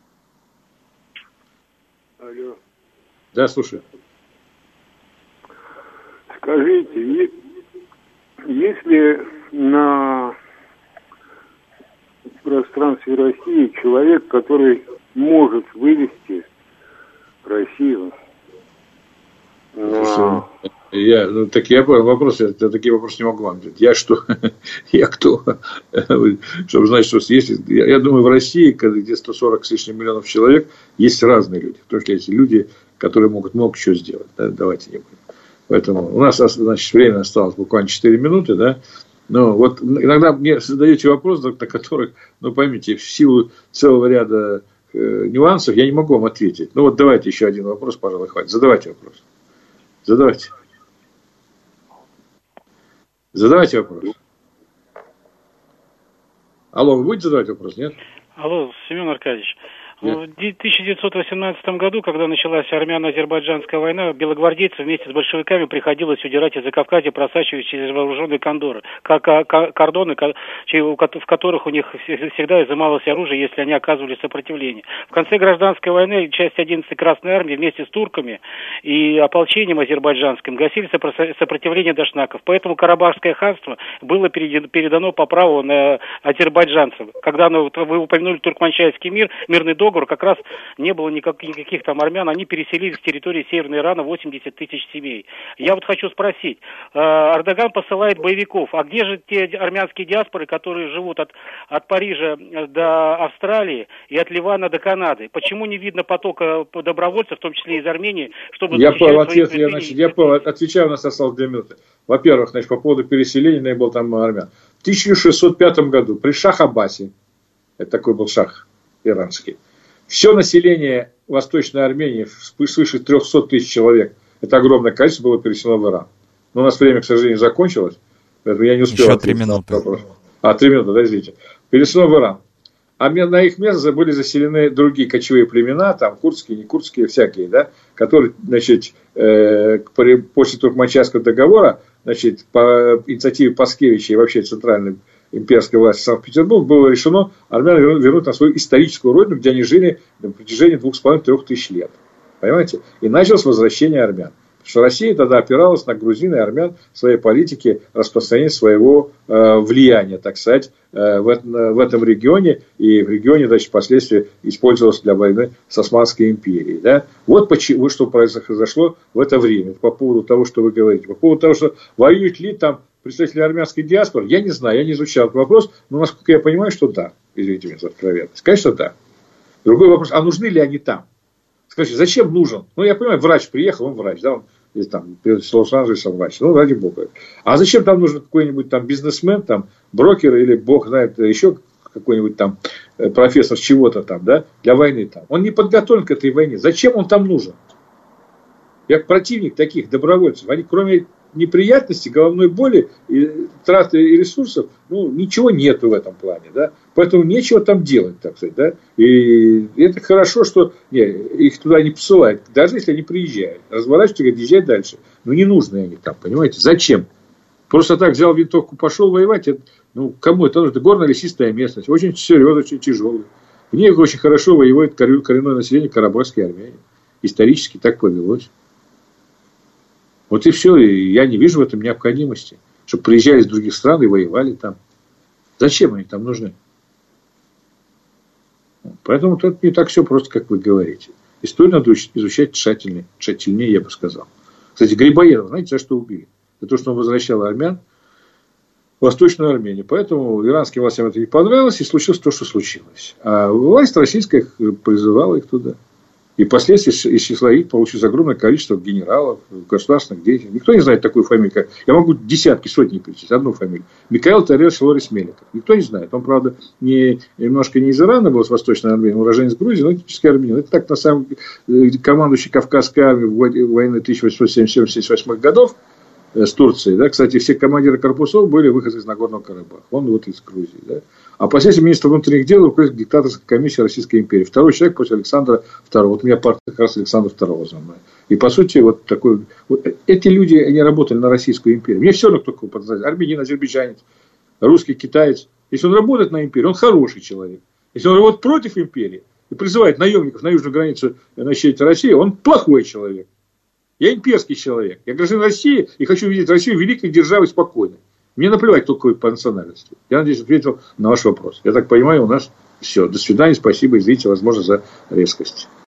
Алло. Да, слушаю. Скажите, если на пространстве России человек, который может вывести Россию на... Я понял вопрос, я такие вопросы не могу вам ответить. Я что? Я кто? Чтобы знать, что есть. Я думаю, в России, где 140 с лишним миллионов человек, есть разные люди. Потому что есть люди, которые могут много чего сделать. Да? Давайте не будем. Поэтому у нас, значит, время осталось буквально 4 минуты, да. Но вот иногда мне задаете вопросы, на которых, поймите, в силу целого ряда нюансов я не могу вам ответить. Вот давайте еще один вопрос, пожалуй, хватит. Задавайте вопрос. Задавайте вопрос. Алло, вы будете задавать вопрос, нет? Алло, Семен Аркадьевич. В 1918 году, когда началась армяно-азербайджанская война, белогвардейцам вместе с большевиками приходилось удирать из Закавказья, просачиваясь через вооруженные кордоны, в которых у них всегда изымалось оружие, если они оказывали сопротивление. В конце гражданской войны часть 11-й Красной Армии вместе с турками и ополчением азербайджанским гасили сопротивление дашнаков. Поэтому Карабахское ханство было передано по праву на азербайджанцев. Когда вы упомянули Туркманчайский мир, мирный договор, как раз не было никаких там армян, они переселились с территории Северного Ирана 80 тысяч семей. Я вот хочу спросить, Эрдоган посылает боевиков, а где же те армянские диаспоры, которые живут от Парижа до Австралии и от Ливана до Канады? Почему не видно потока добровольцев, в том числе из Армении, чтобы защищать свои святыни? Я понял, отвечаю, у нас осталось 2 минуты. Во-первых, по поводу переселения, не было там армян. В 1605 году при Шах Аббасе, это такой был шах иранский, все население Восточной Армении, свыше 300 тысяч человек, это огромное количество, было переселено в Иран. Но у нас время, к сожалению, закончилось, поэтому я не успел ответить на вопрос. 3 минуты, да, извините. Переселено в Иран. А на их место были заселены другие кочевые племена, там курдские, не курдские, всякие, да, которые, значит, после Туркманчайского договора, значит, по инициативе Паскевича и вообще центральной имперской власти Санкт-Петербург, было решено армян вернуть на свою историческую родину, где они жили на протяжении 2,5-3 тысяч лет. Понимаете? И началось возвращение армян. Потому что Россия тогда опиралась на грузин и армян в своей политике распространения своего влияния, так сказать, в этом регионе. И в регионе, значит, впоследствии использовалось для войны с Османской империей. Да? Вот почему, что произошло в это время. По поводу того, что вы говорите. По поводу того, что воюют ли там представители армянской диаспоры, я не знаю, я не изучал этот вопрос, но, насколько я понимаю, что да. Извините меня за откровенность. Конечно, да. Другой вопрос, а нужны ли они там? Скажите, зачем нужен? Я понимаю, врач приехал, он врач, да, он там, с Лос-Анджелеса врач, ради бога. А зачем там нужен какой-нибудь там бизнесмен, там, брокер или бог знает, еще какой-нибудь там профессор чего-то там, да, для войны там. Он не подготовлен к этой войне. Зачем он там нужен? Я противник таких добровольцев. Они, кроме неприятностей, головной боли, и траты и ресурсов, ничего нету в этом плане, да, поэтому нечего там делать, так сказать, да, и это хорошо, что их туда не посылают, даже если они приезжают, разворачиваются, говорят, езжай дальше, не нужны они там, понимаете, зачем? Просто так взял винтовку, пошел воевать, кому это нужно? Это горно-лесистая местность, очень серьезная, очень тяжелая, в ней очень хорошо воевает коренное население Карабахской Армении, исторически так повелось. Вот и все, и я не вижу в этом необходимости, чтобы приезжали из других стран и воевали там. Зачем они там нужны? Поэтому тут не так все просто, как вы говорите. Историю надо изучать тщательнее, я бы сказал. Кстати, Грибоедова, знаете, за что убили? За то, что он возвращал армян в Восточную Армению. Поэтому иранским властям это не понравилось, и случилось то, что случилось. А власть российская призывала их туда. И впоследствии из числа их получилось огромное количество генералов, государственных деятелей. Никто не знает такую фамилию. Я могу десятки, сотни перечислить. Одну фамилию. Михаил Тареж Лорис Меликов. Никто не знает. Он, правда, немножко не из Ирана был, с Восточной Армении, он уроженец Грузии, но этнический армянин. Это так, на самом деле, командующий Кавказской армией в войне 1877-1878 годов с Турцией. Да? Кстати, все командиры корпусов были выходцы из Нагорного Карабаха. Он вот из Грузии. Да? А впоследствии министр внутренних дел руководитель диктаторской комиссии Российской империи. Второй человек после Александра II. Вот у меня партия как раз Александра II за мной. И по сути, вот такой... Вот, эти люди, они работали на Российскую империю. Мне все равно, кто кого подозревает. Армянин, азербайджанец, русский, китаец. Если он работает на империю, он хороший человек. Если он работает против империи и призывает наемников на южную границу начать России, он плохой человек. Я имперский человек. Я гражданин России и хочу видеть Россию великой державой спокойной. Мне наплевать, кто какой по национальности. Я надеюсь, ответил на ваш вопрос. Я так понимаю, у нас все. До свидания, спасибо, извините, возможно, за резкость.